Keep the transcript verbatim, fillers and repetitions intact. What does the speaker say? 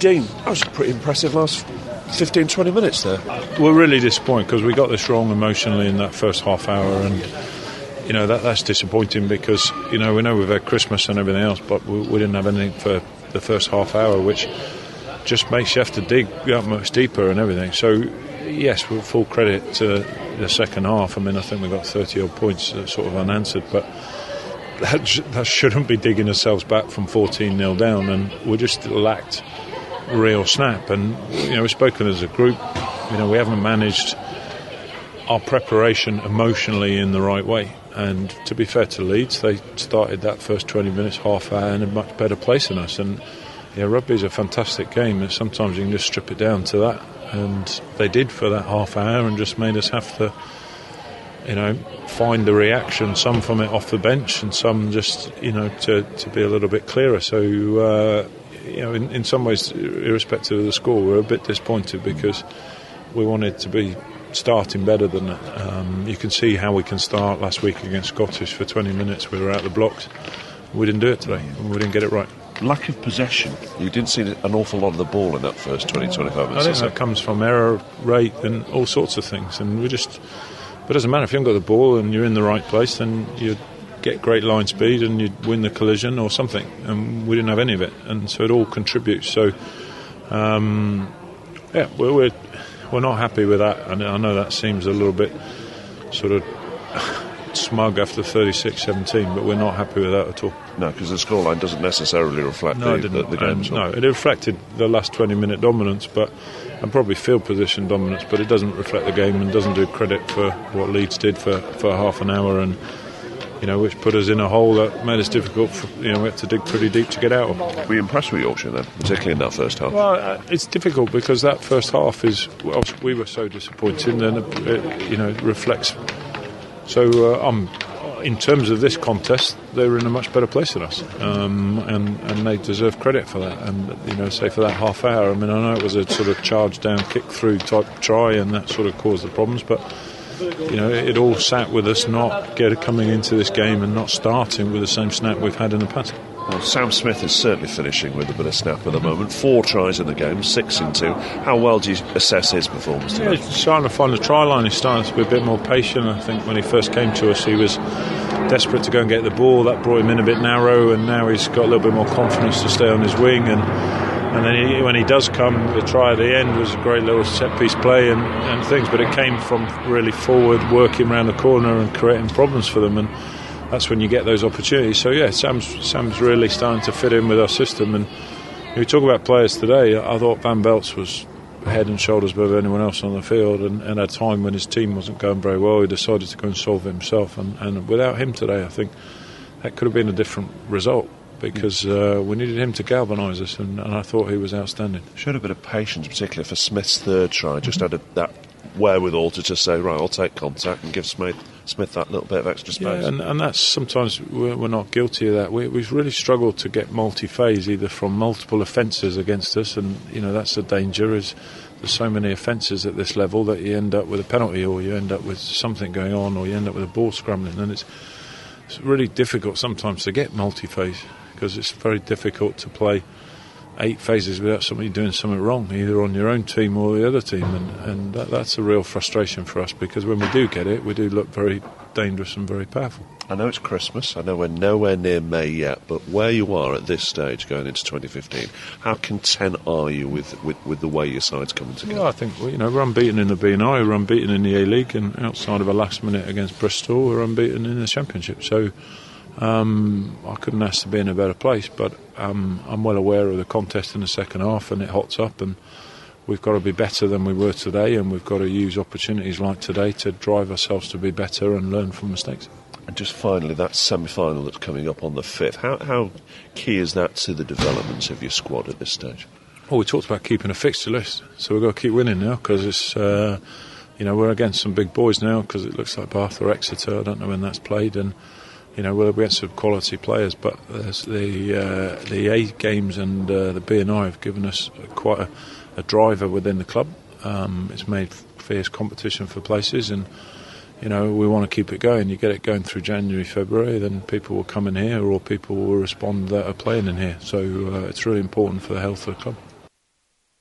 Dean, that was a pretty impressive last fifteen, twenty minutes there. We're really disappointed because we got this wrong emotionally in that first half hour, and you know that that's disappointing because you know we know we've had Christmas and everything else, but we, we didn't have anything for the first half hour, which just makes you have to dig that much deeper and everything. So yes, we'll full credit to the second half. I mean, I think we got thirty odd points uh, sort of unanswered, but that, sh- that shouldn't be digging ourselves back from fourteen nil down, and we just lacked real snap. And you know, we've spoken as a group, you know, we haven't managed our preparation emotionally in the right way. And to be fair to Leeds, they started that first twenty minutes, half hour in a much better place than us. And yeah, rugby is a fantastic game, and sometimes you can just strip it down to that. And they did for that half hour and just made us have to, you know, find the reaction, some from it off the bench and some just, you know, to, to be a little bit clearer. So, uh, you know, in, in some ways, irrespective of the score, we're a bit disappointed because we wanted to be starting better than that. Um, you can see how we can start last week against Scottish for twenty minutes. We were out the blocks. We didn't do it today, and we didn't get it right. Lack of possession. You didn't see an awful lot of the ball in that first twenty, twenty-five minutes. I think that comes from error rate and all sorts of things, and we just. But it doesn't matter if you haven't got the ball and you're in the right place, then you get great line speed and you'd win the collision or something. And we didn't have any of it, and so it all contributes. So, um, yeah, we're, we're we're not happy with that. And I know that seems a little bit sort of smug after thirty-six seventeen, but we're not happy with that at all. No, because the scoreline doesn't necessarily reflect no, the, the, the game. Um, no, it reflected the last twenty minute dominance, but and probably field position dominance, but it doesn't reflect the game and doesn't do credit for what Leeds did for, for half an hour, and you know, which put us in a hole that made us difficult. For, you know, we had to dig pretty deep to get out of. Were you impressed with Yorkshire then, particularly in that first half? Well, uh, it's difficult because that first half is well, we were so disappointed, and it, it, you know, it reflects. So uh, I'm. In terms of this contest, they were in a much better place than us, um, and, and they deserve credit for that. And you know, say for that half hour, I mean, I know it was a sort of charge down, kick through type try, and that sort of caused the problems. But you know, it all sat with us not get coming into this game and not starting with the same snap we've had in the past. Well, Sam Smith is certainly finishing with a bit of snap at the moment. Four tries in the game, six in two. How well do you assess his performance today? Yeah, he's starting to find the try line. He's starting to be a bit more patient. I think when he first came to us, he was desperate to go and get the ball. That brought him in a bit narrow, and now he's got a little bit more confidence to stay on his wing. And and then he, when he does come, the try at the end was a great little set-piece play and, and things, but it came from really forward, working around the corner and creating problems for them. And that's when you get those opportunities. So yeah, Sam's Sam's really starting to fit in with our system. And if we talk about players today, I thought Van Belts was head and shoulders above anyone else on the field, and, and at a time when his team wasn't going very well, he decided to go and solve it himself. And, and without him today, I think that could have been a different result, because uh, we needed him to galvanise us, and, and I thought he was outstanding. Showed a bit of patience, particularly for Smith's third try. Just had a, that wherewithal to just say, right, I'll take contact and give Smith Smith that little bit of extra space. Yeah, and, and that's sometimes we're, we're not guilty of that. We, we've really struggled to get multi-phase, either from multiple offences against us, and you know that's the danger. Is there's so many offences at this level that you end up with a penalty, or you end up with something going on, or you end up with a ball scrambling, and it's it's really difficult sometimes to get multi-phase, because it's very difficult to play eight phases without somebody doing something wrong, either on your own team or the other team, and, and that, that's a real frustration for us, because when we do get it, we do look very dangerous and very powerful. I know it's Christmas, I know we're nowhere near May yet, but where you are at this stage going into twenty fifteen, how content are you with, with, with the way your side's coming together? Well, I think well, you know, we're unbeaten in the B and I, we're unbeaten in the A-League, and outside of a last minute against Bristol, we're unbeaten in the Championship. So Um, I couldn't ask to be in a better place, but um, I'm well aware of the contest in the second half, and it hots up, and we've got to be better than we were today, and we've got to use opportunities like today to drive ourselves to be better and learn from mistakes. And just finally, that semi-final that's coming up on the fifth, how, how key is that to the development of your squad at this stage? Well, we talked about keeping a fixture list, so we've got to keep winning now, because it's uh, you know, we're against some big boys now, because it looks like Bath or Exeter. I don't know when that's played, and you know, we're against some quality players, but the uh, the A games and uh, the B and I have given us quite a, a driver within the club. Um, it's made fierce competition for places, and you know, we want to keep it going. You get it going through January, February, then people will come in here, or people will respond that are playing in here. So uh, it's really important for the health of the club.